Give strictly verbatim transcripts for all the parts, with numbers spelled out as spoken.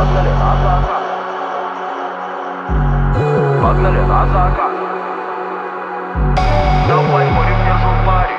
Погнали на закат. Погнали на закат. Давай морем держу пари.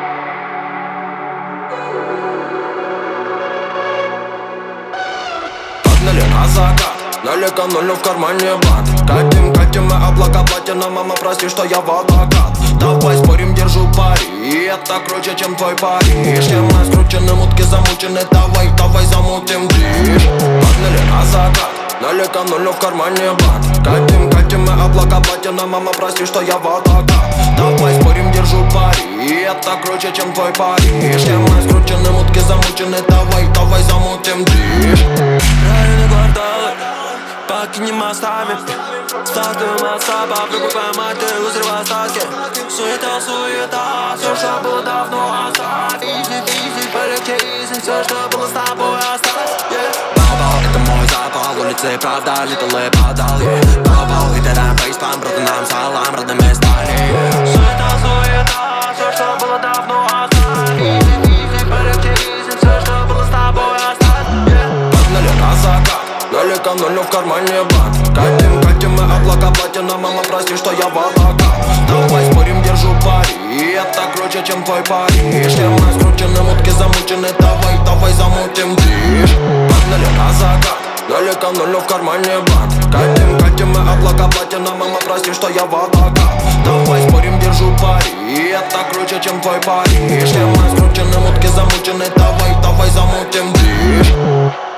Погнали на закат. Налека нулю в кармане бат. Катим, катим мы облака платина. Мама, прости, что я водокат. Давай спорим, держу пари. И это круче, чем твой парень. Мы скручены, мутки замучены. Давай, давай замутим движ. Погнали на закат. Налека нулю в кармане бат. Катим, катим мы облака платина. Мама, прости, что я водокат. Давай спорим, держу пари. И это круче, чем твой парень. Мы скручены, мутки замучены. Давай, давай замутим движ. Районы, кварталы, покинем мостами. Стартуем от стопа, прибываем от ты, узревая остатки. Суета, суета, все, что было давно оставь. Изи, изи, полегче, изи, все, что было с тобой оставь. Бау-бау, это мой запал, улицы правда, литл и подал. Бау-бау, это рам, фейспам, брата нам салам, родными стали. Суета, суета, все, что было давно оставь. Изи, изи, полегче, изи, все, что было с тобой оставь. Погнали на закат. Налека нулю в кармане бат. Катим, катим мы облака платина. Мама, прости, что я водокат. Давай спорим, держу пари. И это круче, чем твой парень. Мы скручены, мутки замучены. Давай, давай замутим движ. Погнали на закат. Налека нулю в кармане бат. Катим, катим мы облака платина. Мама, прости, что я водокат. Давай спорим, держу пари. И это круче, чем твой парень. Мы скручены, мутки замучены. Давай, давай замутим движ.